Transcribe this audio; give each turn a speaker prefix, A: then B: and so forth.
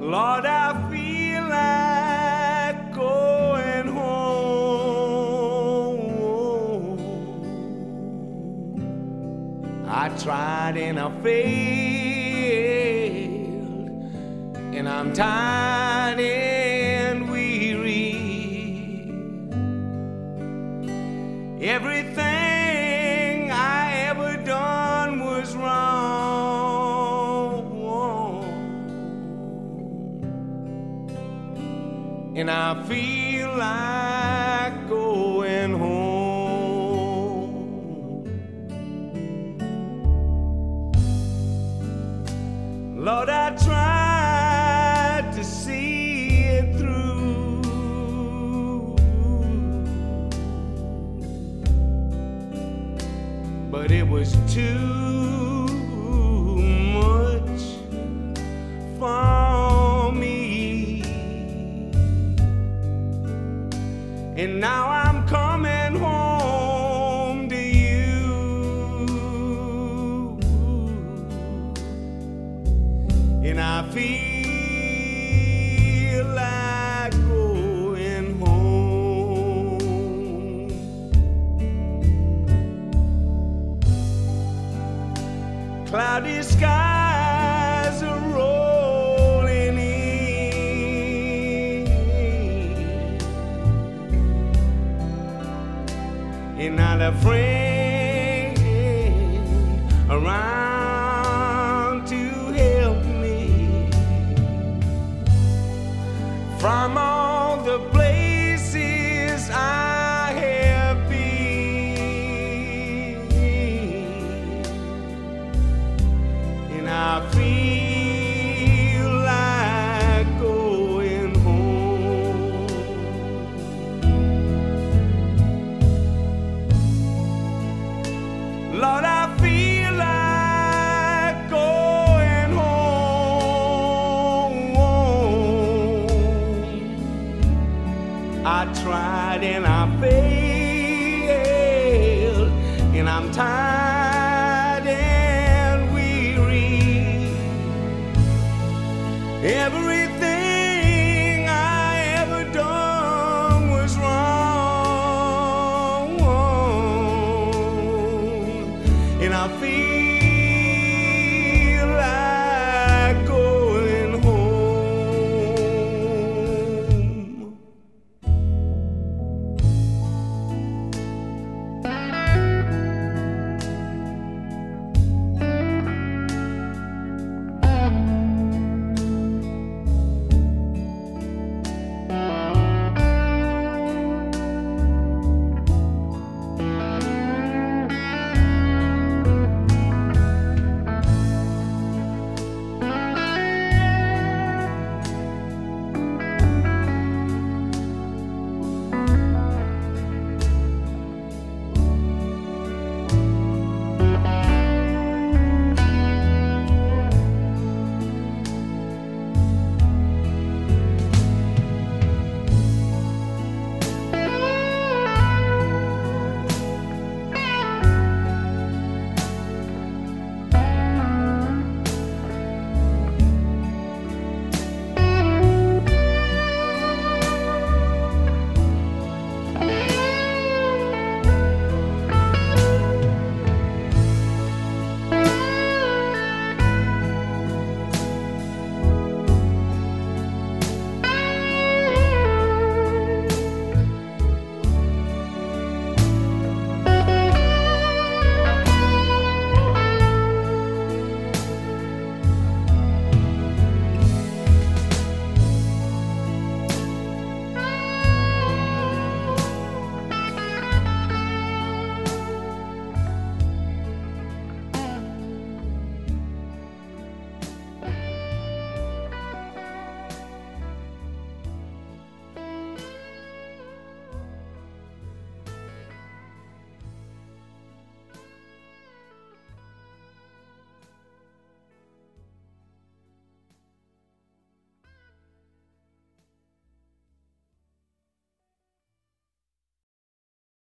A: Lord, I feel like going home. I tried and I failed, and I'm tired and weary. Everything I ever done was wrong, and I feel like going home. Lord, I tried to see it through, but it was too much for me. And now I'm coming home to you, and I feel like going home. Cloudy skies are rolling in, and not a friend around to help me. From all the places I have been, and I feel like going home. Lord, I feel like going home. I tried and I failed, and I'm tired and weary. Every